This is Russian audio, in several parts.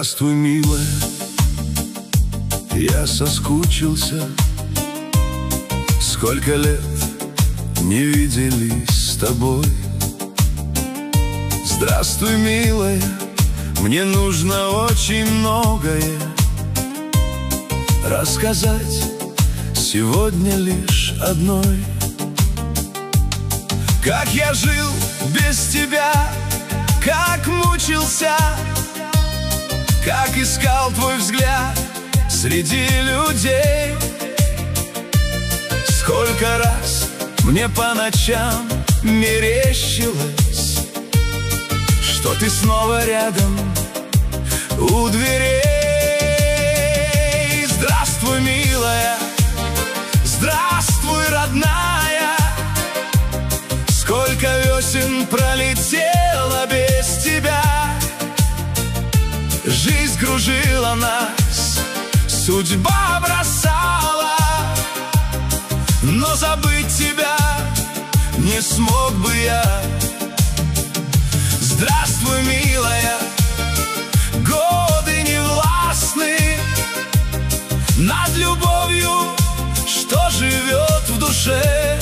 Здравствуй, милая, я соскучился. Сколько лет не виделись с тобой. Здравствуй, милая, мне нужно очень многое рассказать сегодня лишь одной. Как я жил без тебя, как мучился, как искал твой взгляд среди людей. Сколько раз мне по ночам мерещилось, что ты снова рядом у дверей. Здравствуй, милая, здравствуй, родная. Сколько весен пролетело без тебя. Жизнь кружила нас, судьба бросала, но забыть тебя не смог бы я. Здравствуй, милая, годы не властны над любовью, что живет в душе.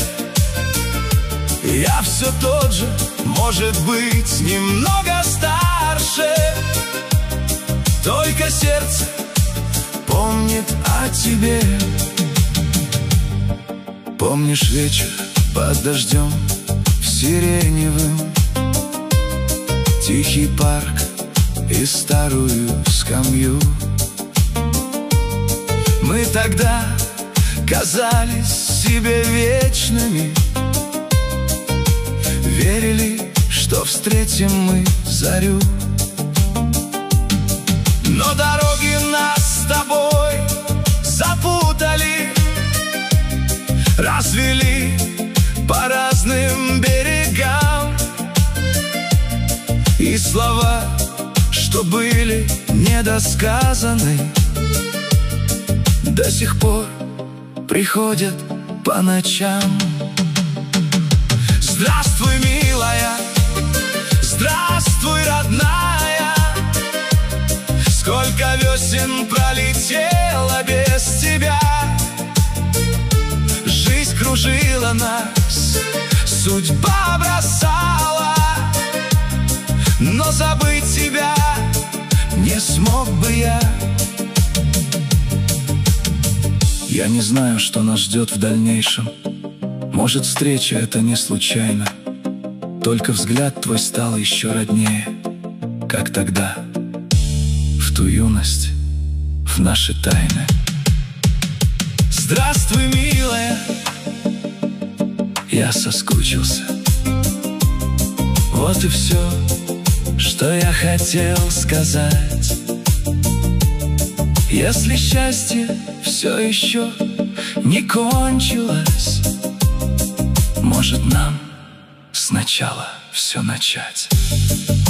Я все тот же, может быть, немного старше, только сердце помнит о тебе. Помнишь вечер под дождем в сиреневым, тихий парк и старую скамью? Мы тогда казались себе вечными, верили, что встретим мы зарю. Но дороги нас с тобой запутали, развели по разным берегам. И слова, что были недосказаны, до сих пор приходят по ночам. Здравствуй, милая, здравствуй, родная. Сколько весен пролетело без тебя. Жизнь кружила нас, судьба бросала, но забыть тебя не смог бы я. Я не знаю, что нас ждет в дальнейшем. Может, встреча это не случайно, только взгляд твой стал еще роднее, как тогда, в ту юность, в наши тайны. Здравствуй, милая, я соскучился. Вот и все, что я хотел сказать. Если счастье все еще не кончилось, может, нам сначала все начать.